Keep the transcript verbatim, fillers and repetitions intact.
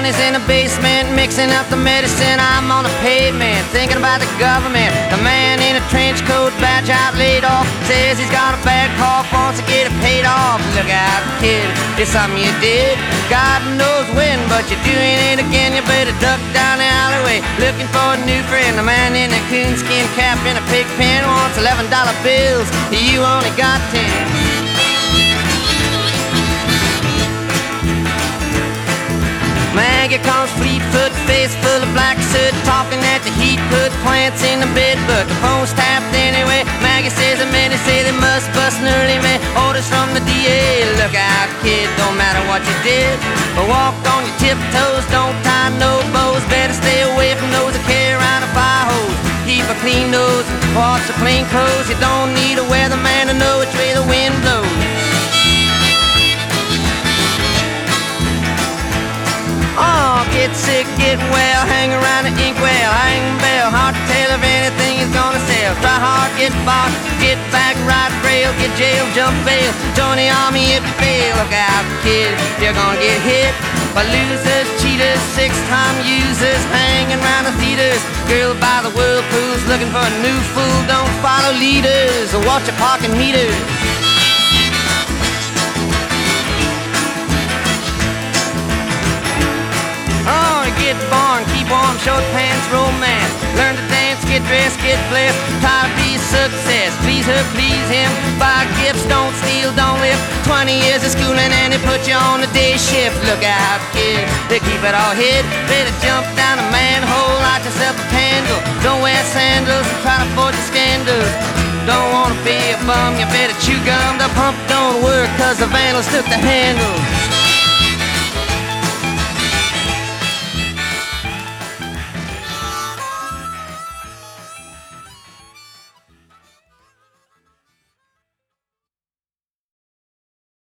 Johnny's in the basement mixing up the medicine. I'm on the pavement thinking about the government. The man in a trench coat, badge out, laid off, says he's got a bad cough, wants to get it paid off. Look out, kid, it's something you did. God knows when, but you're doing it again. You better duck down the alleyway looking for a new friend. The man in a coonskin cap and a pig pen wants eleven dollar bills. You only got ten. Maggie comes fleet-foot, face full of black soot, talking at the heat, put plants in the bed, but the phone's tapped anyway. Maggie says the men say they must bust an early man. Orders from the D A, look out kid, don't matter what you did, but walk on your tiptoes, don't tie no bows. Better stay away from those that carry around a fire hose. Keep a clean nose, wash your plain clothes. You don't need a weatherman to know which way the wind blows. Oh, get sick, get well, hang around the inkwell, hang bell, hard to tell if anything is gonna sell. Try hard, get bought, get back, ride rail, get jail, jump bail, join the army if you fail. Look out, kid, you're gonna get hit by losers, cheaters, six-time users, hanging around the theaters. Girl by the whirlpools, looking for a new fool. Don't follow leaders or watch your parking meters. Oh, get born, keep warm, short pants, romance. Learn to dance, get dressed, get blessed. Try to be a success, please her, please him. Buy gifts, don't steal, don't live. Twenty years of schooling and they put you on the day shift. Look out, kid, they keep it all hid. Better jump down a manhole, light yourself a candle. Don't wear sandals, try to avoid the scandals. Don't wanna be a bum, you better chew gum. The pump don't work cause the vandals took the handle.